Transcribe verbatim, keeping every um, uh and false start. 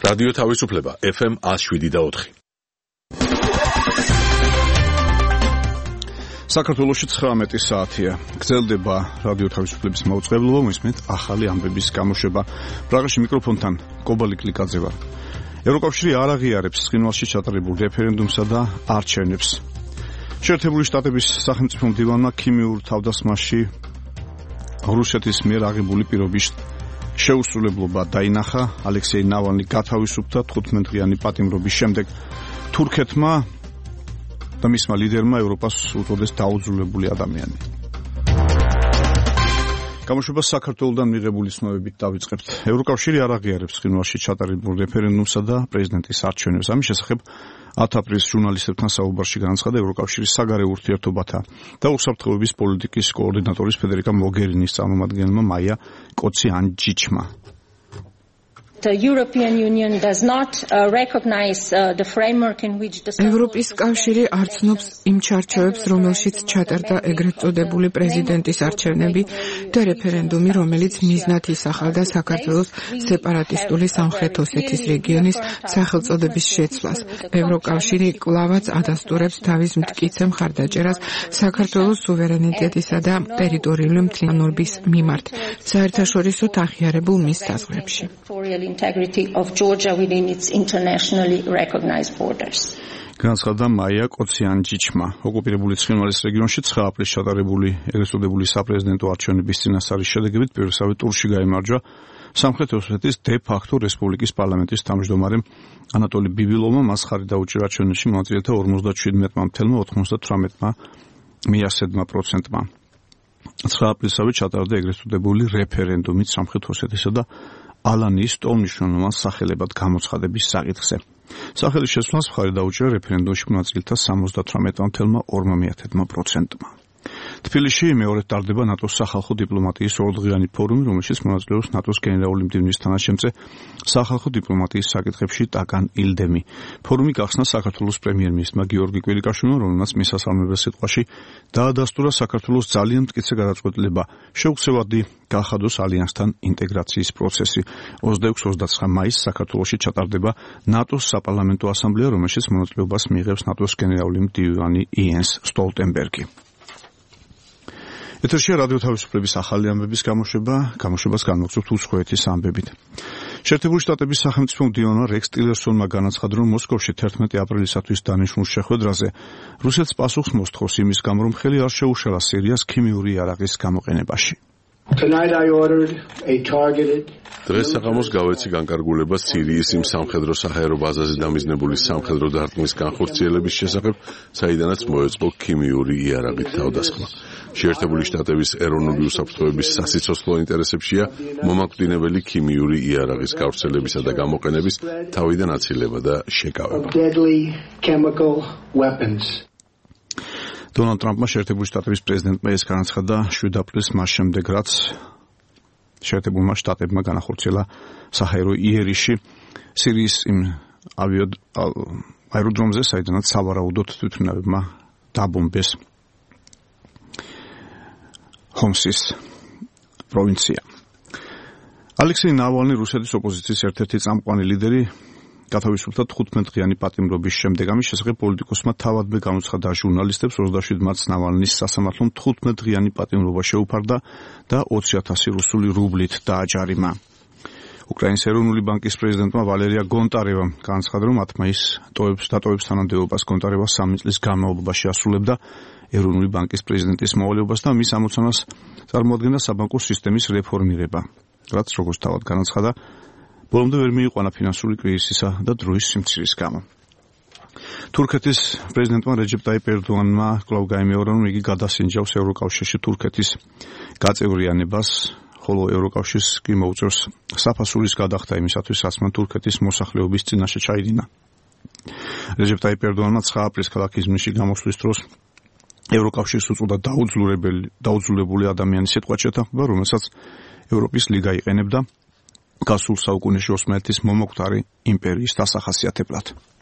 რადიო თავისუფლება ეფ ემ one oh seven და four. საქართველოში ცხრამეტი საათია. გრძელდება რადიო თავისუფლების მაუწყებლობა, მისმენთ ახალი ამბების გამოშვება. პრაღაში მიკროფონთან კობალი კლიკაძე ვარ. ევროკავშირი არ აღიარებს ცხინვალში ჩატარებულ რეფერენდუმსა და არჩევნებს. შეერთებული შტატების სახელმწიფო მდივანმა ქიმიურ თავდასხმაში რუსეთის მიერ აღებული პირობის შეუსრულებლობა დაინახა. ალექსეი ნავალნი გათავისუფლდა თხუთმეტდღიანი პატიმრობის შემდეგ. თურქეთმა და მისმა ლიდერმა ევროპას უწოდეს დაუძულებული ადამიანი. გამოშვება საქართველოსთან მიღებული ცნობებით დავიწყებთ. ევროკავშირი არ აღიარებს ცხინვალში ჩატარებულ რეფერენდუმსა და პრეზიდენტის არჩევნებს. ამის შესახებ ათ აპრილის ჟურნალისტებთან საუბარში განაცხადა ევროკავშირის საგარეო ურთიერთობათა და უსაფრთხოების პოლიტიკის კოორდინატორის ფედერიკა მოგერინის წარმომადგენელმა მაია კოციანჯიჩმა. The European Union does not uh, recognize uh, the framework in which the ევროპის კავშირი არ ცნობს იმ ჩარჩოებს, რომელშიც ჩატარდა ეგრეთ წოდებული პრეზიდენტის არჩევნები და რეფერენდუმი, რომელიც მიზნად ისახავდა საქართველოს სეპარატისტული სამხრეთ ოსეთის რეგიონის სახელწოდების შეცვლას. ევროკავშირი კვლავაც ადასტურებს თავის მტკიცე მხარდაჭერას საქართველოს სუვერენიტეტისა და ტერიტორიული მთლიანობის მიმართ, საერთაშორისო აღიარებულ მის საზღვრებში. integrity of Georgia within its internationally recognized borders. განაცხადა მაია კოციანჯიჩმა. ოკუპირებული ცხინვალის რეგიონში ცხრა აპრილს ჩატარებული ეგრეთ წოდებული საპრეზიდენტო არჩევნების წინასწარის შედეგებით პირველსავე ტურში გაიმარჯვა სამხრეთ ოსეთის დე-ფაქტო რესპუბლიკის პარლამენტის თავმჯდომარემ ანატოლი ბიბილოვმა. მას ხარი დაუჭირა არჩევნებში მონაწილეთა ორმოცდაშვიდ წამთელმა ოთხმოცდათვრამეტმა მიასედმა პროცენტმა. ცხრა აპრილსავე ჩატარდა ეგრეთ წოდებული რეფერენდუმი სამხრეთ ოსეთისა და ალანიის ტოლმიშრომლოვან სახელებად გამოცხადების საკითხზე. სახელის შესვლას მხარი დაუჭირა რეფერენდუმში მონაწილეთა სამოცდათვრამეტ პროცენტმა. თბილისში მეორედ ტარდება ნატოს სახალხო დიპლომატიის ორდღიანი ფორუმი, რომელშიც მონაწილეობს ნატოს გენერალური მდივნის თანაშემწე სახალხო დიპლომატიის საკითხებში ტაკან ილდემი. ფორუმი გახსნა საქართველოს პრემიერ-მინისტრმა გიორგი კვირიკაშვილმა, რომელმაც მისასალმებელ სიტყვაში დაადასტურა საქართველოს ძალიან მტკიცე გადაწყვეტილება შეუცვლელად გახადოს ალიანსთან ინტეგრაციის პროცესი. ოცდაექვსი ოცდაცხრა მაისს საქართველოში ჩატარდება ნატოს საპარლამენტო ასამბლეა, რომელშიც მონაწილეობას მიიღებს ნატოს გენერალური მდივანი იენს სტოლტენბერგი. ეთერშია რადიო თავისუფლების ახალი ამბების გამოშვება, გამოშვებას განვაგრძობთ უცხოეთის ამბებით. შეერთებული შტატების სახელმწიფო მდივანმა რექს ტილერსონმა განაცხადა, რომ მოსკოვში თერთმეტი აპრილისათვის დანიშნულ შეხვედრაზე რუსეთს პასუხს მოსთხოვს იმის გამო, რომ ხელი არ შეუშალა სირიას ქიმიური იარაღის გამოყენებაში. დღეს საღამოს გავეცი განკარგულება სირიის იმ სამხედრო საჰაერო ბაზაზე დამიზნებული სამხედრო დარტყმის განხორციელების შესახებ, საიდანაც მოეწყო ქიმიური იარაღით თავდასხმა. შეერთებული შტატების ეროვნული უსაფრთხოების სასიცოცხლო ინტერესებშია მომაკვდინებელი ქიმიური იარაღის გავრცელებისა და გამოყენების თავიდან აცილება და შეკავება. დონალდ ტრამპმა შეერთებული შტატების პრეზიდენტმა ეს განაცხადა შვიდ აპრილს, მას შემდეგ რაც შეერთებულმა შტატებმა განახორციელა საჰაერო იერიში სირიის იმ აეროდრომზე, საიდანაც სავარაუდოდ თვითმფრინავებმა დაბომბეს ჰომსის პროვინცია. ალექსეი ნავალნი, რუსეთის ოპოზიციის ერთ-ერთი წამყვანი ლიდერი, გათავისუფლდა თხუთმეტდღიანი პატიმრობის შემდეგ. ამის შესახებ პოლიტიკოსმა თავადვე განუცხადა ჟურნალისტებს, ოცდაშვიდ მარტს ნავალნის სასამართლომ თხუთმეტდღიანი პატიმრობა შეუფარდა და ოცი ათასი რუსული რუბლით დააჯარიმა. უკრაინის ეროვნული ბანკის პრეზიდენტმა ვალერია გონტარევამ განაცხადა, რომ ათ მაისს დატოვებს თანამდებობას. გონტარევა სამი წლის განმავლობაში ასრულებდა ეროვნული ბანკის პრეზიდენტის მოვალეობას და მის ამოცანას წარმოადგენდა საბანკო სისტემის რეფორმირება, რაც როგორც თავად განაცხადა, ბოლომდე ვერ მიიყვანა ფინანსური კრიზისისა და დროის სიმცირის გამო. თურქეთის პრეზიდენტმა რეჯეპ ტაიპ ერდოღანმა კვლავ გაიმეორა, რომ იგი გადასინჯავს ევროკავშირში თურქეთის გაწევრიანებას, ხოლო ევროკავშირს კი მოუწევს საფასურის გადახდა იმისათვის, რაც მან თურქეთის მოსახლეობის წინაშე ჩაიდინა. რეჯეპ ტაიპ ერდოღანმა ცხრა აპრილს ქალაქ იზმირში გამოსვლის დროს ევროკავშირს უწოდა დაუძულებული ადამიანის სიტყვად შეთანხმება, რომელსაც ევროპის ლიგა იყენებდა გასულ საუკუნეში ოსმალეთის მომოკვდარი იმპერიის დასახასიათებლად.